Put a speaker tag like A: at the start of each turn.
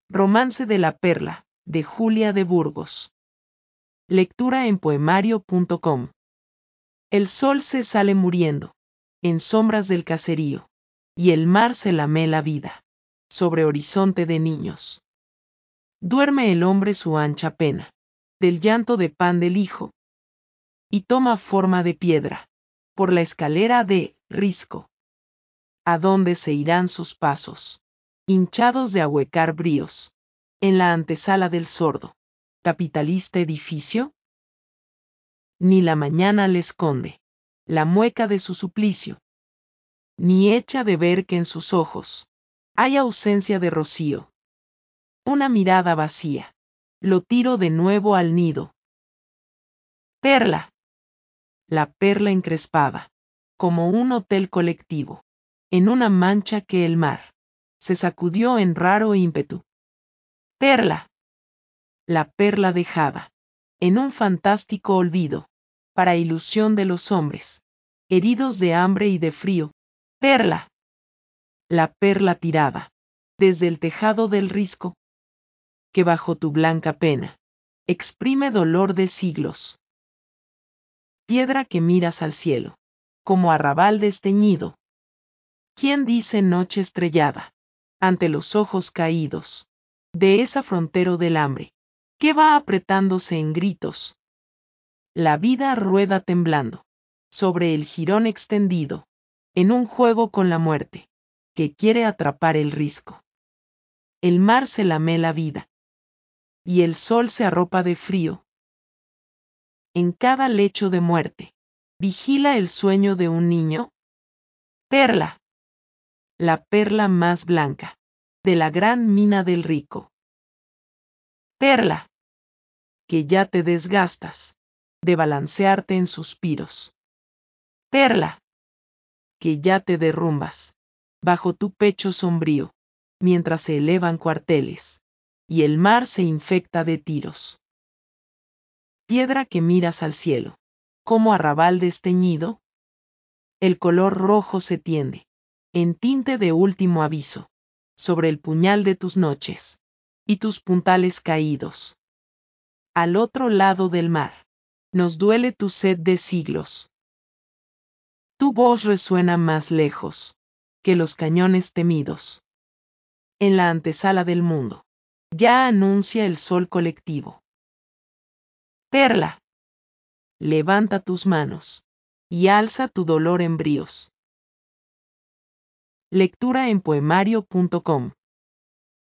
A: Romance de la Perla, de Julia de Burgos. Lectura en poemario.com. El sol se sale muriendo, en sombras del caserío, y el mar se lame la vida, sobre horizonte de niños. Duerme el hombre su ancha pena, del llanto de pan del hijo, y toma forma de piedra, por la escalera de risco. ¿A dónde se irán sus pasos, hinchados de ahuecar bríos, en la antesala del sordo, capitalista edificio? Ni la mañana le esconde la mueca de su suplicio, ni echa de ver que en sus ojos hay ausencia de rocío. Una mirada vacía, lo tiro de nuevo al nido. Perla. La perla encrespada, como un hotel colectivo, en una mancha que el mar se sacudió en raro ímpetu. Perla. La perla dejada, en un fantástico olvido, para ilusión de los hombres, heridos de hambre y de frío. Perla. La perla tirada, desde el tejado del risco, que bajo tu blanca pena, exprime dolor de siglos. Piedra que miras al cielo, como arrabal desteñido. ¿Quién dice noche estrellada, ante los ojos caídos, de esa frontero del hambre, que va apretándose en gritos? La vida rueda temblando, sobre el jirón extendido, en un juego con la muerte, que quiere atrapar el risco. El mar se lame la vida, y el sol se arropa de frío. En cada lecho de muerte, vigila el sueño de un niño. Perla. La perla más blanca, de la gran mina del rico. Perla. Que ya te desgastas, de balancearte en suspiros. Perla. Que ya te derrumbas, bajo tu pecho sombrío, mientras se elevan cuarteles, y el mar se infecta de tiros. Piedra que miras al cielo, como arrabal desteñido. El color rojo se tiende, en tinte de último aviso, sobre el puñal de tus noches, y tus puntales caídos. Al otro lado del mar, nos duele tu sed de siglos. Tu voz resuena más lejos, que los cañones temidos. En la antesala del mundo, ya anuncia el sol colectivo. Perla. Levanta tus manos, y alza tu dolor en bríos. Lectura en poemario.com